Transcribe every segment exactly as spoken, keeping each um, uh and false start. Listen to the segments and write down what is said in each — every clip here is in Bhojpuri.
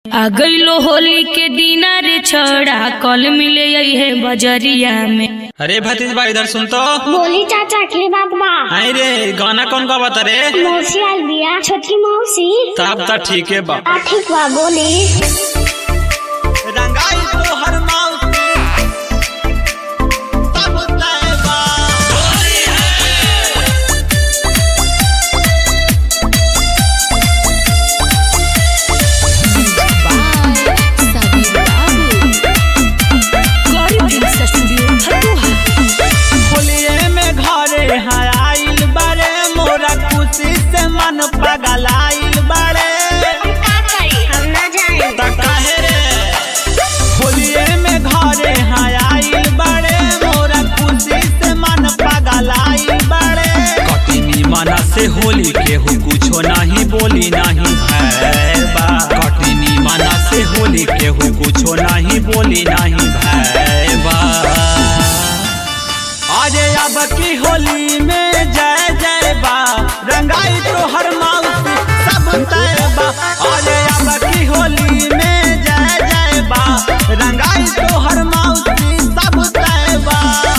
आ गईलो होली के डिनर छोड़ा कल मिले है बजरिया में। अरे भतीजबा इधर सुन तो। बोली चाचा के बात बा। अरे गाना कौन का बता रे? मौसी आल बिया, छोटकी मौसी। तब तो ठीक है बा। आ ठीक बा बोली। रंगाई तो हर मौसी तब तय बा। होलिये में घरे आइल बारे मोरा खुशी से मन पगलाइल बारे। का करी हम ना जाए त काहे रे? होलिये में घरे आइल बारे मोरा खुशी से मन पगलाइल बारे। कटनी मना से होली के हो कुछो नहीं बोली नहीं भैबा। कटनी मना से होली के हो कुछो नहीं बोली नहीं भैबा। अरे अब की होली में जय जय बा, रंगाई तो हर मौसी सब तय बा। अरे अब की होली में जय जय बा, रंगाई तो हर मौसी सब तय बा।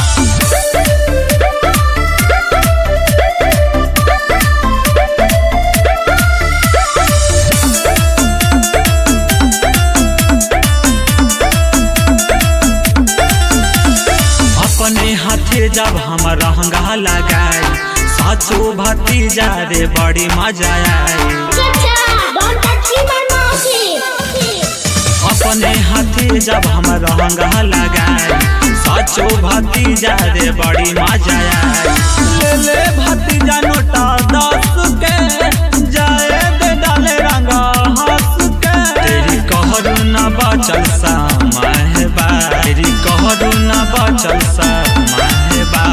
अपने हाथे जब हम रंगा लगाई साचो भतीजा रे बड़ी मजा आई। चाचा डोंट टच माय मौसी। अपने हाथे जब हम रंगा लगाई साचो भतीजा रे बड़ी मजा आई। ले ले भतीजा नोटा दस के जाए दे डाले रंगा हंस के। तेरी कहरु न बचल समय बा, तेरी कहरु न बचल समय बा।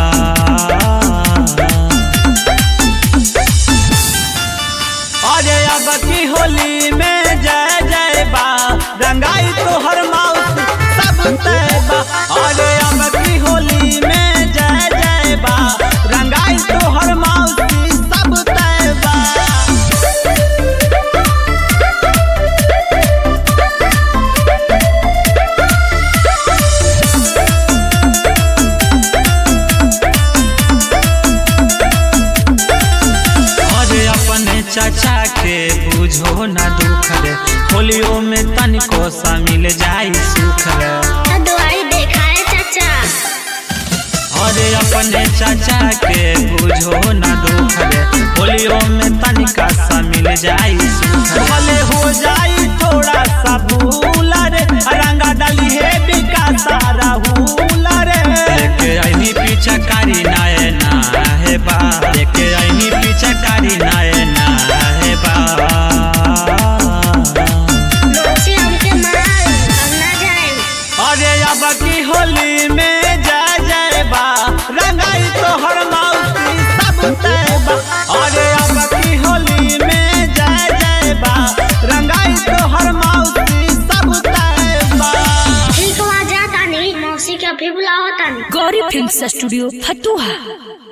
अरे अब की होली में जय जय बा, रंगाई तो हर मौसी सब तय बा। अरे अब की होली में जय जय बा, रंगाई तो हर मौसी सब तय बा। अरे अपने चाचा के बुझो ना दुख रे, होलियो में तनिको सा मिल जाई सुख रे। दवाई देखाए चाचा। अरे अपने चाचा के बुझो ना दुख रे, होलियो में तनिका सा मिल जाई सुख रे। भले हो जाई थोड़ा सा भूल रे, रंगा डाली है बिका सारा भूल रे। लेके आईनी पीछा कारी नाये ना है बा, लेके आईनी पीछा कारी नाये ना है बा। मौसी हमके मार हम ना जाए। अरे अब की होली में जय जय बा, रंगाई तो हर मौसी सब तय बा। अरे अब की होली में जय जय बा, रंगाई तो हर मौसी सब तय बा। ठीक बा जाता नहीं मौसी के अभी बुलावता नहीं। Gauri film studio Fatuha.